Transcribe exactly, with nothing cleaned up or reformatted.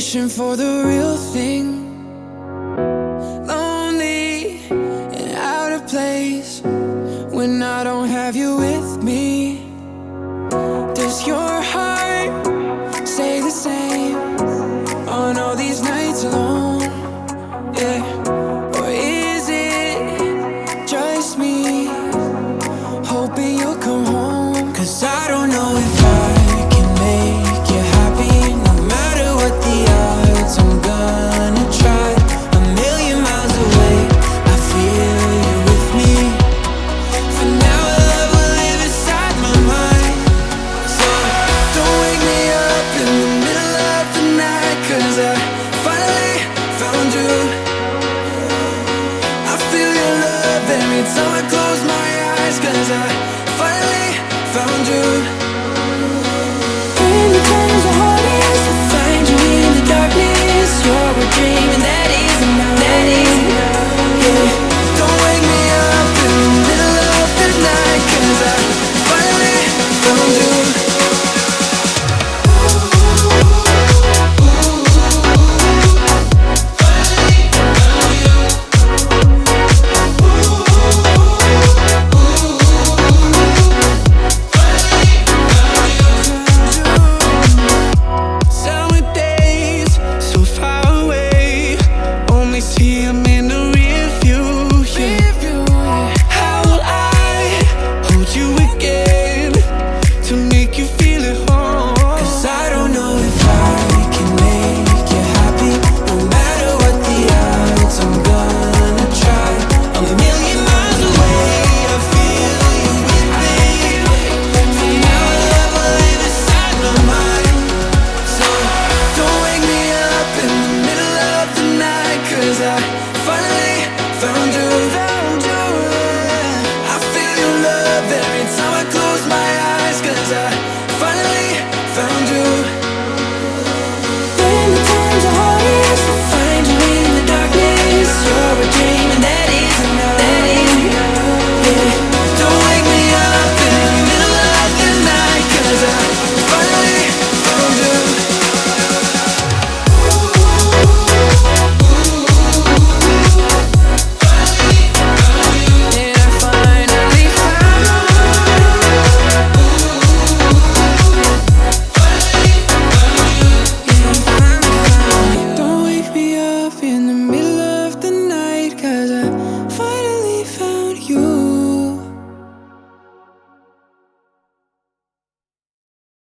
wishing for the real thing. Lonely and out of place when I don't have you with me. Does your heart say the same on all these nights alone? Yeah. Or is it just me hoping you'll come home? 'Cause I don't know if I can make you happy. No matter what the odds, I'm gonna try. A million miles away, I feel you with me. For now, our love will live inside my mind. So don't wake me up in the middle of the night, 'cause I finally found you. I feel your love every time I close my eyes, 'cause I finally found you. When the times are hardest, I find you in the darkness. You're a dream and that is enough, that is enough, yeah. Don't wake me up in the middle of the night, 'cause I finally found you. Summer days so far away, only see